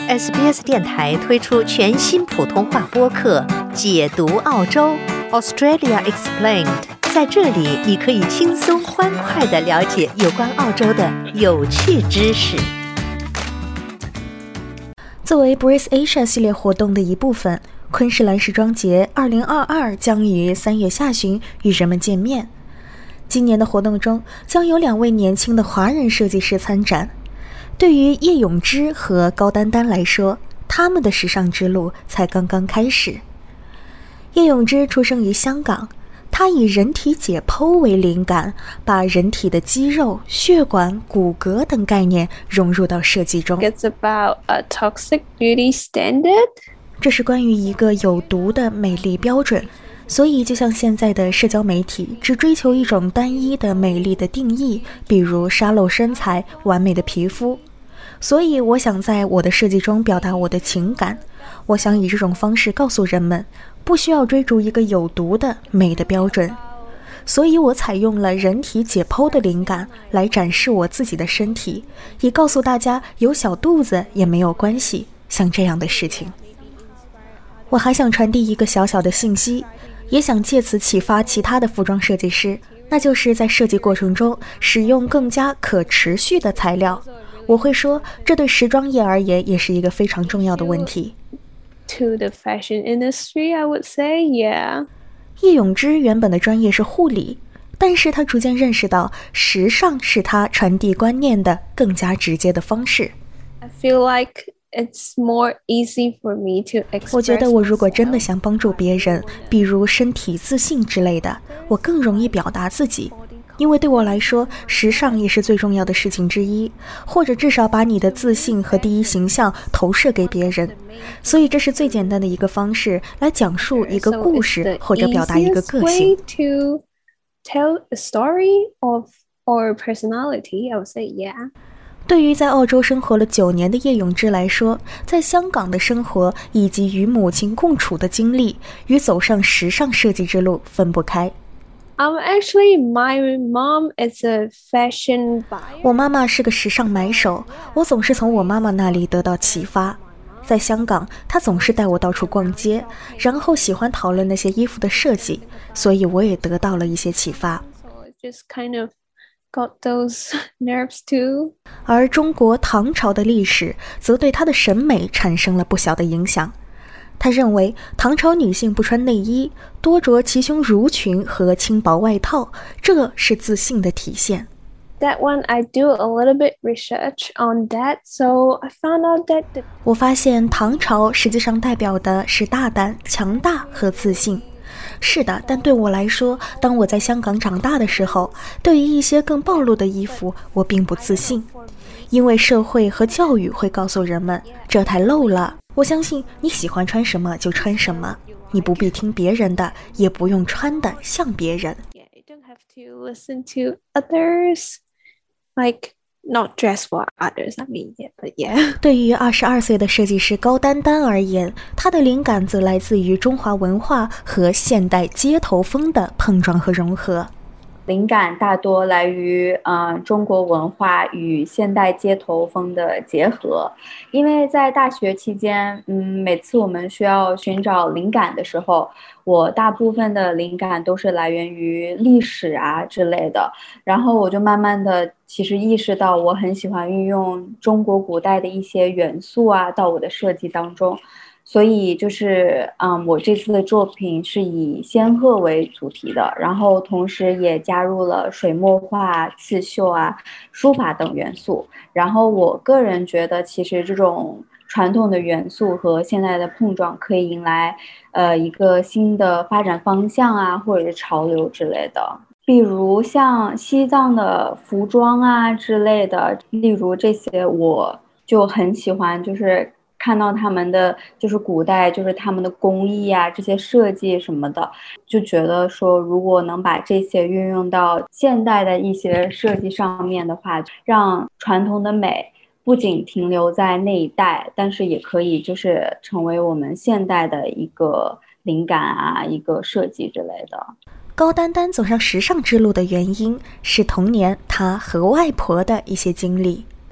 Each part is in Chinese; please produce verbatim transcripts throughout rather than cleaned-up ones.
S B S 电台推出全新普通话播客《解读澳洲 Australia Explained》，在这里你可以轻松欢快地了解有关澳洲的有趣知识。 作为 Brace Asia 系列活动的一部分，昆士兰时装节二零二二将于三月下旬与人们见面。今年的活动中将有两位年轻的华人设计师参展。对于叶永之和高丹丹来说，他们的时尚之路才刚刚开始。叶永之出生于香港，他以人体解剖为灵感，把人体的肌肉、血管、骨骼等概念融入到设计中。 It's about a toxic beauty standard. 这是关于一个有毒的美丽标准，所以就像现在的社交媒体只追求一种单一的美丽的定义，比如沙漏身材、完美的皮肤。所以我想在我的设计中表达我的情感，我想以这种方式告诉人们，不需要追逐一个有毒的美的标准。所以我采用了人体解剖的灵感来展示我自己的身体，以告诉大家有小肚子也没有关系，像这样的事情。我还想传递一个小小的信息，也想借此启发其他的服装设计师，那就是在设计过程中使用更加可持续的材料。我会说，这对时装业而言也是一个非常重要的问题。 To the fashion industry, I would say, yeah. 叶永之原本的专业是护理，但是他逐渐认识到时尚是他传递观念的更加直接的方式。 I feel like it's more easy for me to express 我觉得我如果 myself. 真的想帮助别人，比如身体自信之类的，我更容易表达自己。因为对我来说，时尚也是最重要的事情之一，或者至少把你的自信和第一形象投射给别人。所以这是最简单的一个方式来讲述一个故事，或者表达一个个性。 So it's the easiest way to tell a story of our personality, I would say, yeah. 对于在澳洲生活了九年的叶永之来说，在香港的生活以及与母亲共处的经历，与走上时尚设计之路分不开。 Um, actually, my mom is a fashion buyer. 我妈妈是个时尚买手，我总是从我妈妈那里得到启发。在香港，她总是带我到处逛街，然后喜欢讨论那些衣服的设计，所以我也得到了一些启发。 So it just kind of got those nerves too. 而中国唐朝的历史则对她的审美产生了不小的影响。他认为唐朝女性不穿内衣，多着齐胸襦裙和轻薄外套，这是自信的体现。 That one, I do a little bit research on that, so I found out that the... 我发现唐朝实际上代表的是大胆、强大和自信。是的，但对我来说，当我在香港长大的时候，对于一些更暴露的衣服，我并不自信，因为社会和教育会告诉人们，这太露了。我相信你喜欢穿什么就穿什么，你不必听别人的，也不用穿的像别人。 Yeah, you don't have to listen to others, like not dress for others, I mean, yeah, but yeah. 对于二十二岁的设计师高丹丹而言，她的灵感则来自于中华文化和现代街头风的碰撞和融合。 灵感大多来于呃中国文化与现代街头风的结合，因为在大学期间，嗯，每次我们需要寻找灵感的时候，我大部分的灵感都是来源于历史啊之类的，然后我就慢慢的其实意识到我很喜欢运用中国古代的一些元素啊到我的设计当中。所以就是，嗯，我这次的作品是以仙鹤为主题的，然后同时也加入了水墨画、刺绣啊、书法等元素。然后我个人觉得，其实这种传统的元素和现代的碰撞，可以迎来呃一个新的发展方向啊，或者是潮流之类的。比如像西藏的服装啊之类的，例如这些，我就很喜欢，就是。看到他们的就是古代就是他们的工艺啊这些设计什么的，就觉得说如果能把这些运用到现代的一些设计上面的话，让传统的美不仅停留在那一代，但是也可以就是成为我们现代的一个灵感啊，一个设计之类的。 高丹丹走上时尚之路的原因是童年她和外婆的一些经历。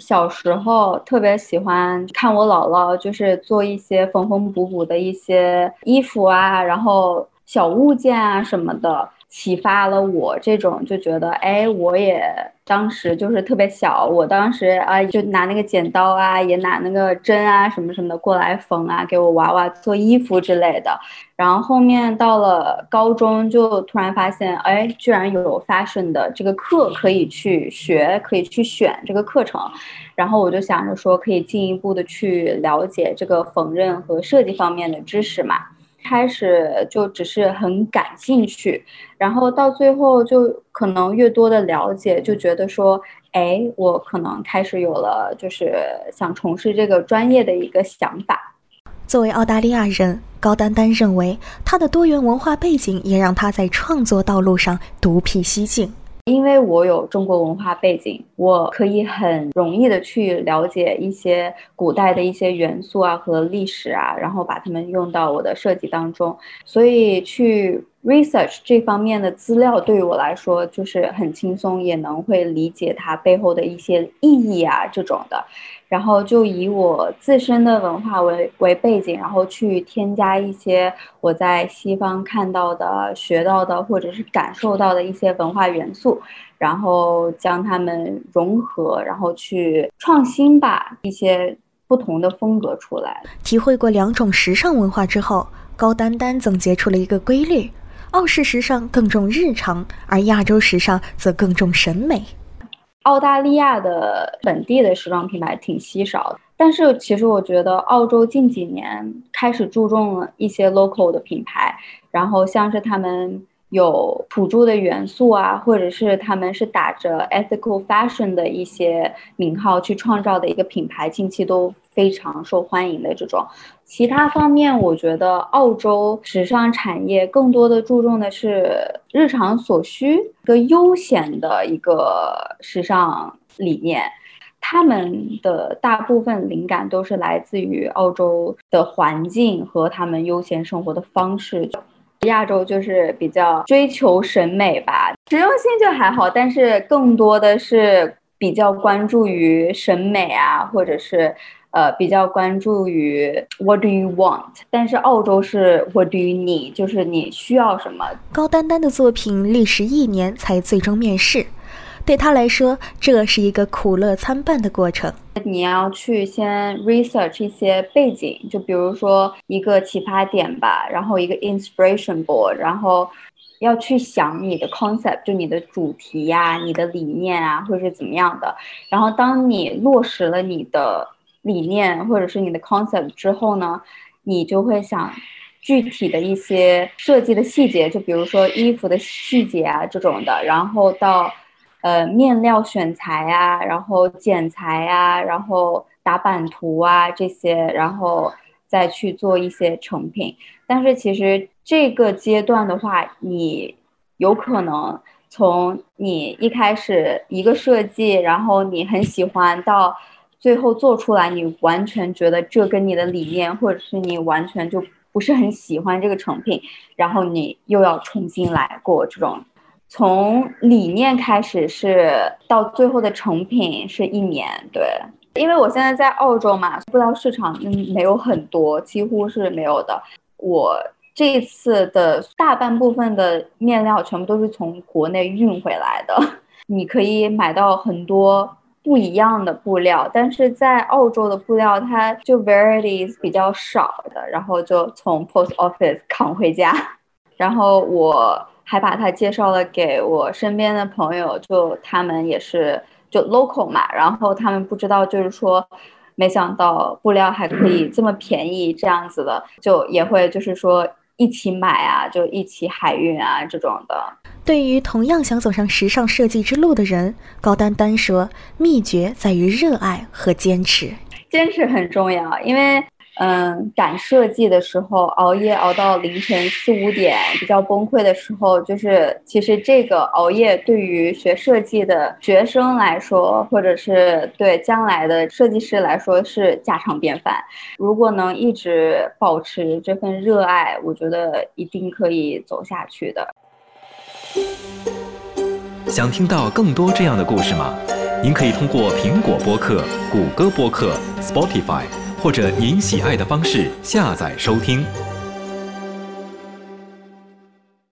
小时候特别喜欢看我姥姥就是做一些缝缝补补的一些衣服啊，然后小物件啊什么的，启发了我这种就觉得，哎，我也当时就是特别小，我当时啊就拿那个剪刀啊，也拿那个针啊什么什么的过来缝啊，给我娃娃做衣服之类的。然后后面到了高中，就突然发现，哎，居然有 fashion 的这个课可以去学，可以去选这个课程。然后我就想着说，可以进一步的去了解这个缝纫和设计方面的知识嘛。开始就只是很感兴趣，然后到最后就可能越多的了解，就觉得说，哎，我可能开始有了就是想从事这个专业的一个想法。 作为澳大利亚人，高丹丹认为他的多元文化背景也让他在创作道路上独辟蹊径。 因为我有中国文化背景，我可以很容易的去了解一些古代的一些元素啊和历史啊，然后把它们用到我的设计当中，所以去 research 这方面的资料对于我来说就是很轻松，也能会理解它背后的一些意义啊这种的。然后就以我自身的文化为为背景，然后去添加一些我在西方看到的、学到的或者是感受到的一些文化元素，然后将它们融合，然后去创新吧一些不同的风格出来。 体会过两种时尚文化之后，高丹丹总结出了一个规律：澳式时尚更重日常，而亚洲时尚则更重审美。 澳大利亚的本地的时装品牌挺稀少的，但是其实我觉得澳洲近几年开始注重了一些 local 的品牌，然后像是他们有土著的元素啊，或者是他们是打着 ethical fashion 的一些名号去创造的一个品牌，近期都非常受欢迎的这种。其他方面我觉得澳洲时尚产业更多的注重的是日常所需，一个悠闲的一个时尚理念。他们的大部分灵感都是来自于澳洲的环境和他们悠闲生活的方式。亚洲就是比较追求审美吧，实用性就还好，但是更多的是比较关注于审美啊，或者是呃比较关注于 what do you want， 但是澳洲是 what do you need， 就是你需要什么。 高丹丹的作品历时一年才最终面世，对他来说这是一个苦乐参半的过程。 你要去先 research 一些背景，就比如说一个启发点吧，然后一个 inspiration board， 然后要去想你的 concept， 就你的主题呀、啊、你的理念啊会是怎么样的。然后当你落实了你的理念或者是你的 concept 之后呢，你就会想具体的一些设计的细节，就比如说衣服的细节啊这种的，然后到呃，面料选材啊，然后剪裁啊，然后打版图啊这些，然后再去做一些成品。但是其实这个阶段的话，你有可能从你一开始一个设计，然后你很喜欢，到最后做出来，你完全觉得这跟你的理念，或者是你完全就不是很喜欢这个成品，然后你又要重新来过这种。从理念开始是到最后的成品是一年，对，因为我现在在澳洲嘛，布料市场没有很多，几乎是没有的。我这次的大半部分的面料全部都是从国内运回来的，你可以买到很多不一样的布料，但是在澳洲的布料它就 varieties 比较少的，然后就从 post office 扛回家，然后我还把它介绍了给我身边的朋友，就他们也是就 local 嘛，然后他们不知道就是说没想到布料还可以这么便宜这样子的，就也会就是说一起买啊，就一起海运啊这种的。 对于同样想走上时尚设计之路的人，高丹丹说秘诀在于热爱和坚持。 坚持很重要，因为嗯，赶设计的时候熬夜熬到凌晨四五点比较崩溃的时候，就是其实这个熬夜对于学设计的学生来说，或者是对将来的设计师来说是家常便饭。如果能一直保持这份热爱，我觉得一定可以走下去的。 想听到更多这样的故事吗？ 您可以通过苹果播客、谷歌播客、Spotify 或者您喜爱的方式下载收听。